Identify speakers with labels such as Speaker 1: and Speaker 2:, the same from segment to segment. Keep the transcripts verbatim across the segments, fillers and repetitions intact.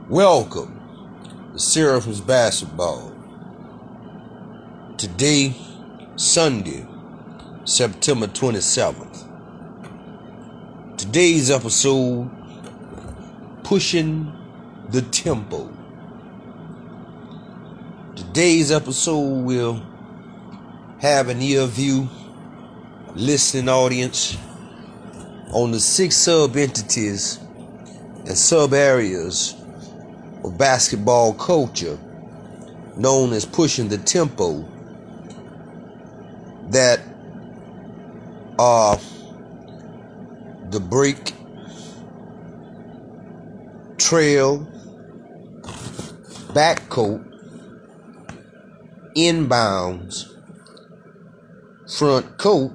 Speaker 1: Welcome to Seraphim's Basketball. Today, Sunday, September twenty-seventh. Today's episode, Pushing the Tempo. Today's episode will have an ear view, listening audience on the six sub-entities and sub-areas of basketball culture known as pushing the tempo that are the break, trail, backcourt, inbounds, front court,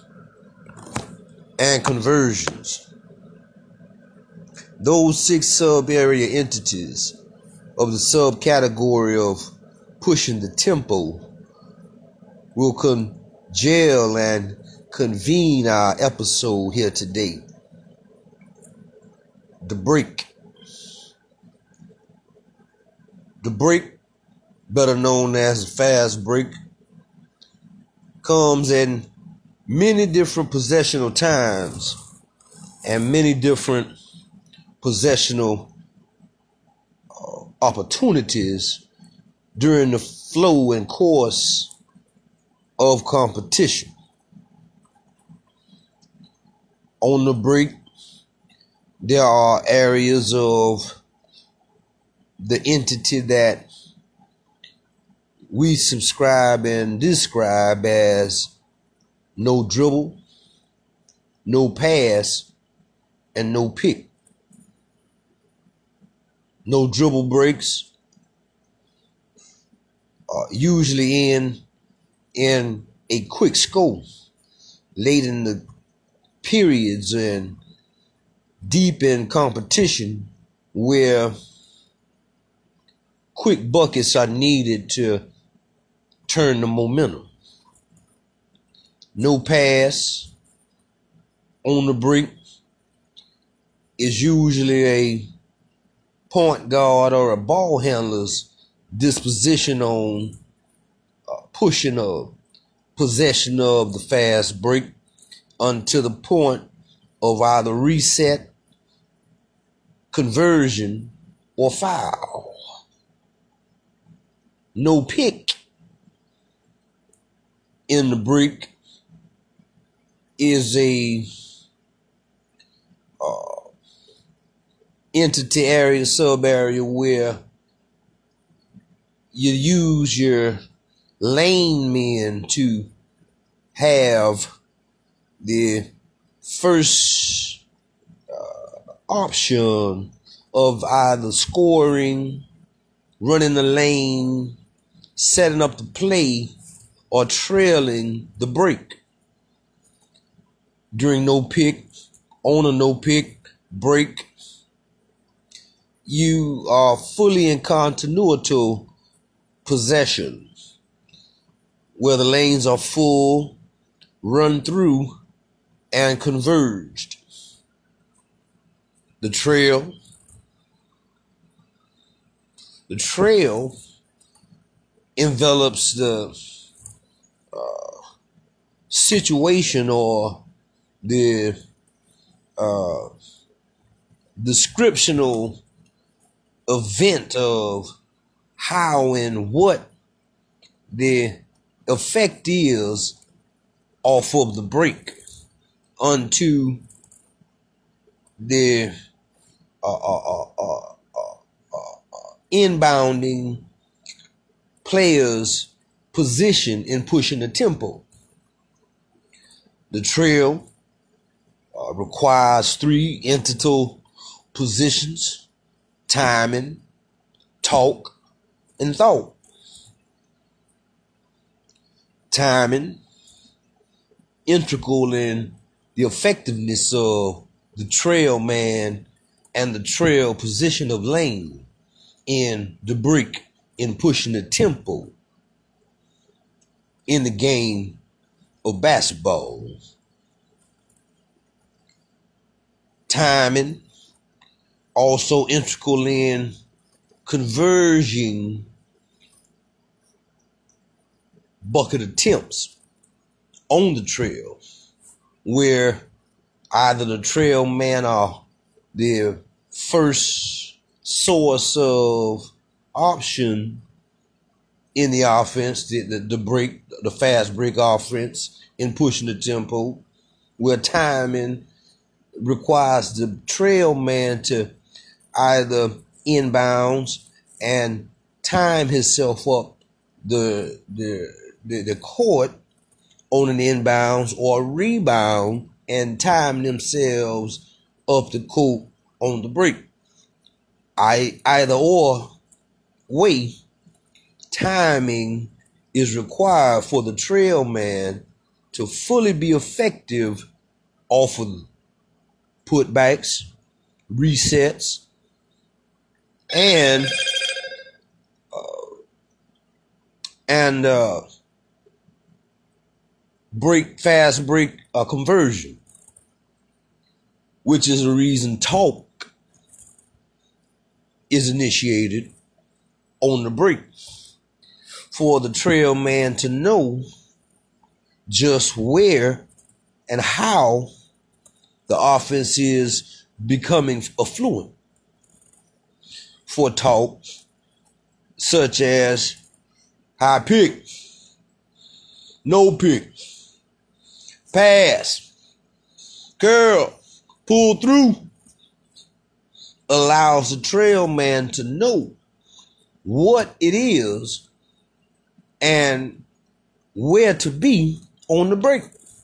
Speaker 1: and conversions. Those six sub-area entities of the subcategory of pushing the tempo will congeal and convene our episode here today. The break. The break, better known as the fast break, comes in many different possessional times and many different possessional uh, opportunities during the flow and course of competition. On the break, there are areas of the entity that we subscribe and describe as no dribble, no pass, and no pick. No dribble breaks, uh, usually in in a quick score, late in the periods and deep in competition where quick buckets are needed to turn the momentum. No pass on the break is usually a point guard or a ball handler's disposition on uh, pushing a possession of the fast break until the point of either reset, conversion, or foul. No pick in the break is a uh, entity area, sub area where you use your lane men to have the first uh, option of either scoring, running the lane, setting up the play, or trailing the break. During no pick, on a no pick break, you are fully in continuity possession, where the lanes are full, run through, and converged. The trail. The trail envelops the uh, situation or the uh, descriptional event of how and what the effect is off of the break onto the uh, uh, uh, uh, uh, uh, inbounding player's position in pushing the tempo. The trail uh, requires three entital positions: timing, talk, and thought. Timing, integral in the effectiveness of the trail man and the trail position of lane in the break in pushing the tempo in the game of basketball. Timing, also integral in converging bucket attempts on the trail, where either the trail man or the first source of option in the offense, the, the, the break, the fast break offense in pushing the tempo, where timing requires the trail man to either inbounds and time himself up the the the, the court on an inbounds, or rebound and time themselves up the court on the break. I either or way, timing is required for the trail man to fully be effective off of putbacks, resets, and uh, and uh, break fast break uh, conversion, which is the reason talk is initiated on the break, for the trail man to know just where and how the offense is becoming affluent. For talk such as high pick, no pick, pass, curl, pull through, allows the trail man to know what it is and where to be on the break.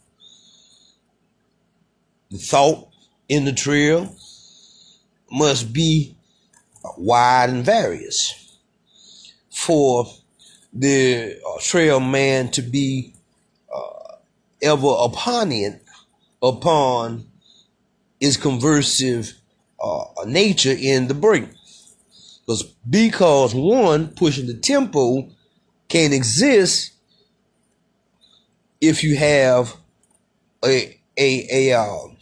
Speaker 1: The thought in the trail must be wide and various for the uh, trail man to be uh, ever opponent upon his conversive uh, nature in the break. Because because one, pushing the tempo can exist if you have a a a um,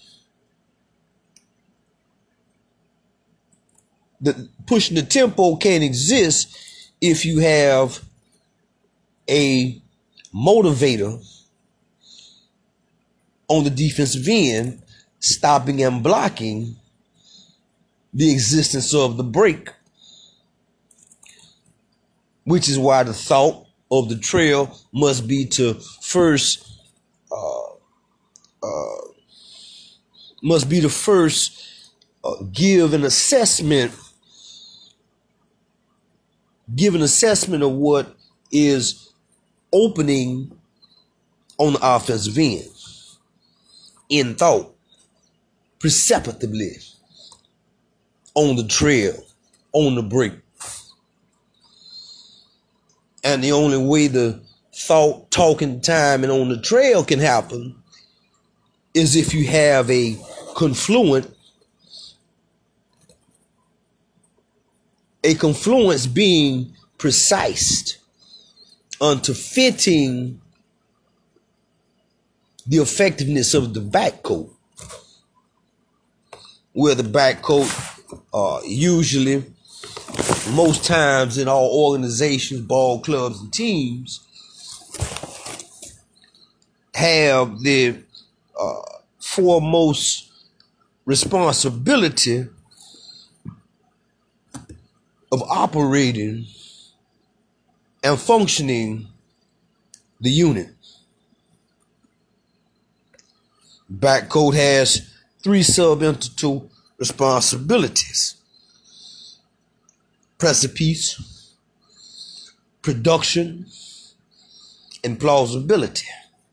Speaker 1: the pushing the tempo can exist if you have a motivator on the defensive end stopping and blocking the existence of the break, which is why the thought of the trail must be to first uh, uh, must be to first uh, give an assessment give an assessment of what is opening on the offensive end in thought, perceptibly on the trail, on the break. And the only way the thought, talking, time, and on the trail can happen is if you have a confluent, a confluence being precise unto fitting the effectiveness of the backcoat, where the backcoat uh, usually, most times in all organizations, ball clubs, and teams, have the uh, foremost responsibility of operating and functioning the unit. Backcoat has three sub-entity responsibilities: precipice, production, and plausibility.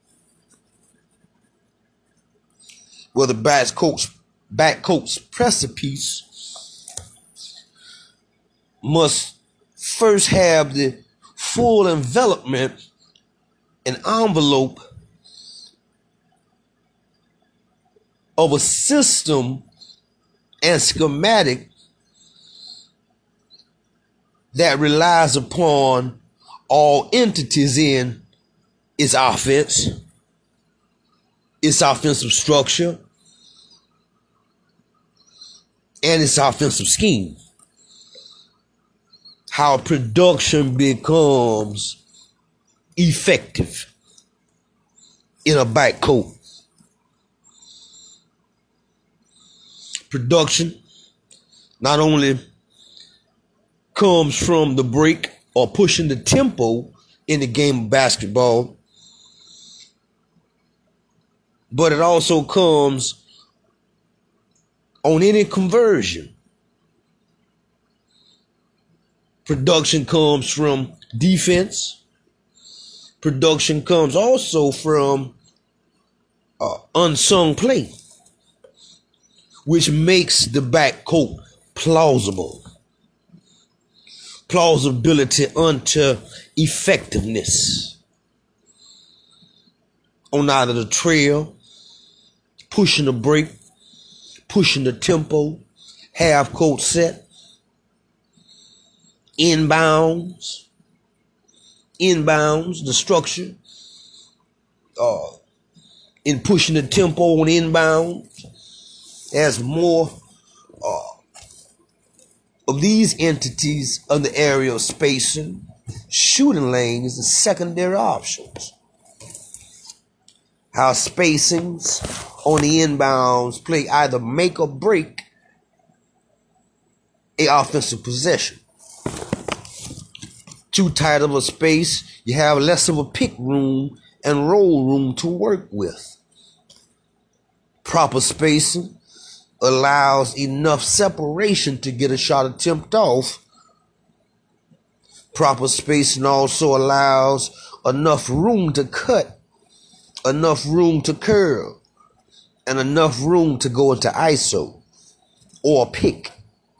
Speaker 1: Well, the backcoat's, backcoat's precipice must first have the full envelopment and envelope of a system and schematic that relies upon all entities in its offense, its offensive structure, and its offensive scheme. how production becomes effective in a back court. Production not only comes from the break or pushing the tempo in the game of basketball, but it also comes on any conversion. Production comes from defense. Production comes also from uh, unsung play, which makes the backcourt plausible. Plausibility unto effectiveness on either the trail, pushing the break, pushing the tempo, half court set, inbounds, inbounds, the structure, uh, in pushing the tempo on inbounds, as more uh, of these entities of the area of spacing, shooting lanes, and secondary options. How spacings on the inbounds play either make or break a offensive possession. Too tight of a space, you have less of a pick room and roll room to work with. Proper spacing allows enough separation to get a shot attempt off. Proper spacing also allows enough room to cut, enough room to curl, and enough room to go into I S O or pick.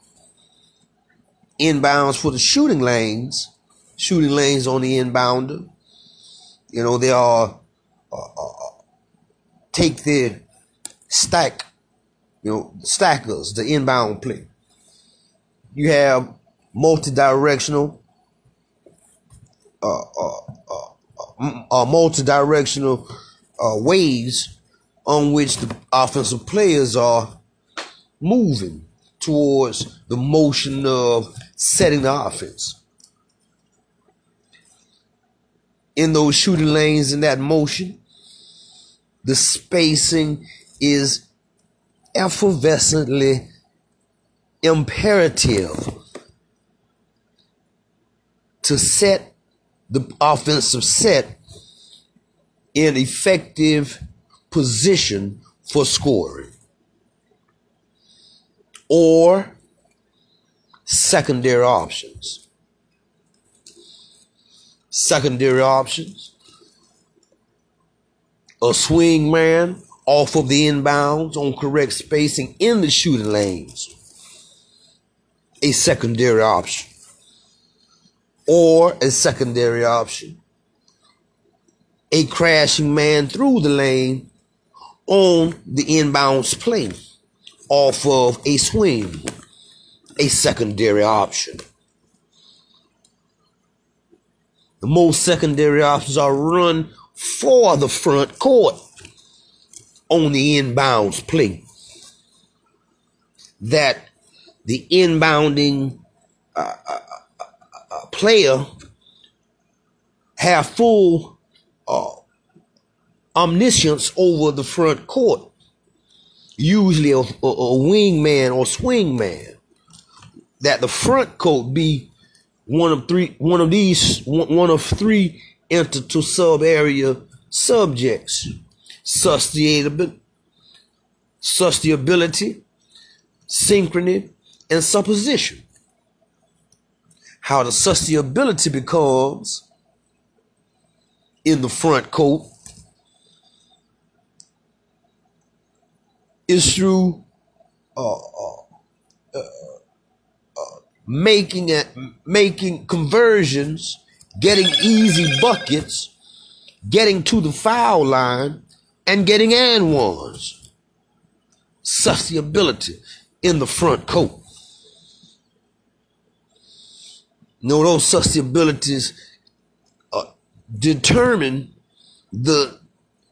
Speaker 1: Inbounds for the shooting lanes, shooting lanes on the inbounder. You know, they are uh, uh, take the stack, you know, stackers, the inbound play. You have multi-directional, uh, uh, uh, uh, multi-directional uh, ways on which the offensive players are moving towards the motion of setting the offense. In those shooting lanes, in that motion, the spacing is effervescently imperative to set the offensive set in effective position for scoring. Or secondary options. Secondary options. A swing man off of the inbounds on correct spacing in the shooting lanes. A secondary option. Or a secondary option. A crashing man through the lane on the inbounds play off of a swing. A secondary option. The most secondary options are run for the front court on the inbounds play. That the inbounding uh, uh, uh, player have full uh, omniscience over the front court. Usually a, a, a wingman or swing man. That the front court be one of three, one of these, one of three enter to sub area subjects: sustainability, sustainability, synchrony, and supposition. How the sustainability becomes in the front court is through uh, uh, uh, making it, making conversions, getting easy buckets, getting to the foul line, and getting and ones. Sustainability in the front court. You know, those sustainabilities uh, determine the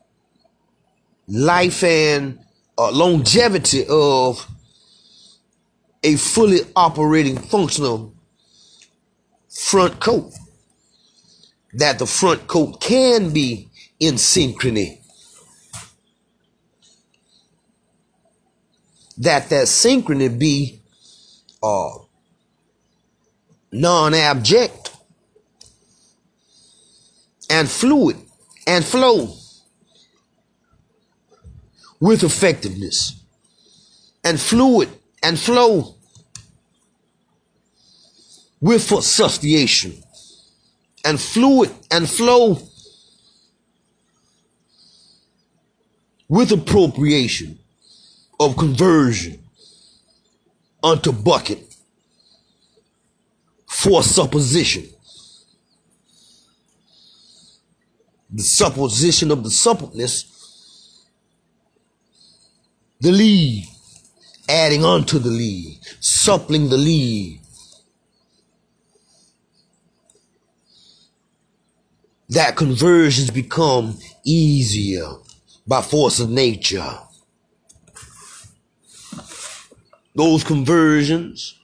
Speaker 1: life and uh, longevity of a fully operating functional front court. That the front court can be in synchrony. That that synchrony be uh, non-abject and fluid and flow with effectiveness, and fluid and flow with substantiation, and fluid and flow with appropriation of conversion unto bucket for supposition. The supposition of the suppleness, the lead, adding unto the lead, suppling the lead. That conversions become easier by force of nature. Those conversions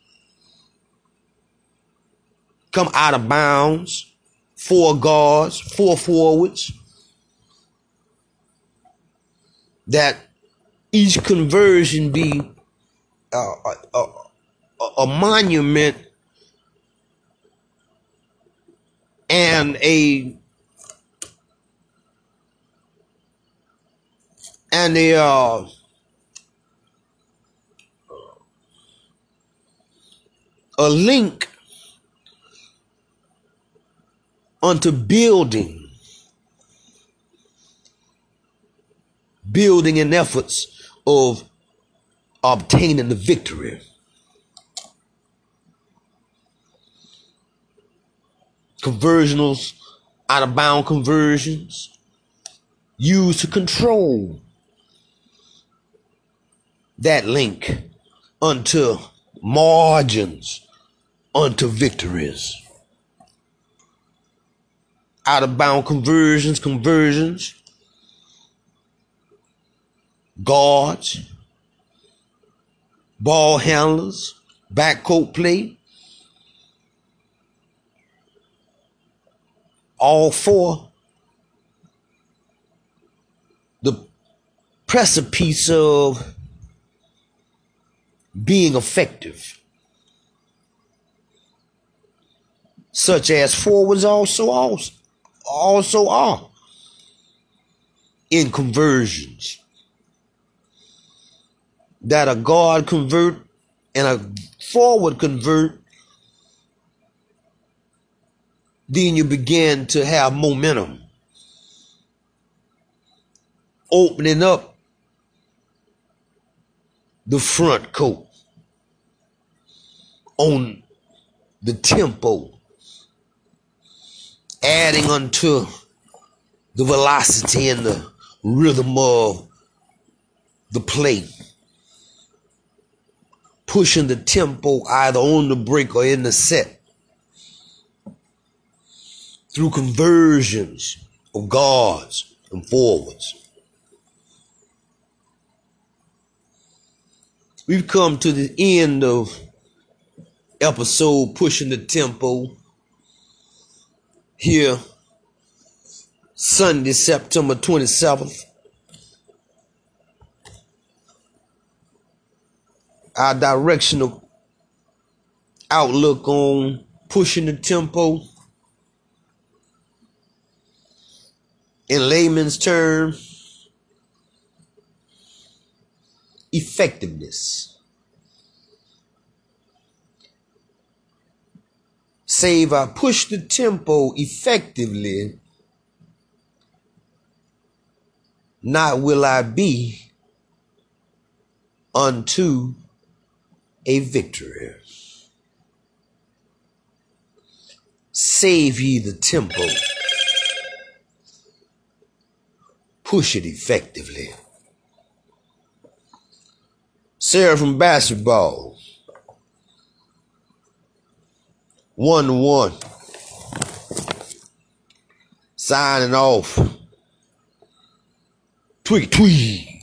Speaker 1: come out of bounds, four guards, four forwards, that each conversion be uh, a, a, a monument and a and a uh, a link unto building, building in efforts of obtaining the victory. Conversionals, out of bound conversions, used to control that link unto margins, unto victories. Out of bound conversions, conversions, guards, ball handlers, backcourt play, all for the precipice of being effective, such as forwards also also, also are in conversions. That a guard convert and a forward convert, then you begin to have momentum, opening up the front court on the tempo, adding unto the velocity and the rhythm of the play, pushing the tempo either on the break or in the set through conversions of guards and forwards. We've come to the end of episode Pushing the Tempo here Sunday, September twenty-seventh. Our directional outlook on pushing the tempo, in layman's term, effectiveness. Say if I push the tempo effectively, not will I be unto a victory. Save ye the tempo. Push it effectively. Sarah from basketball. One to one. Signing off. Tweet tweet.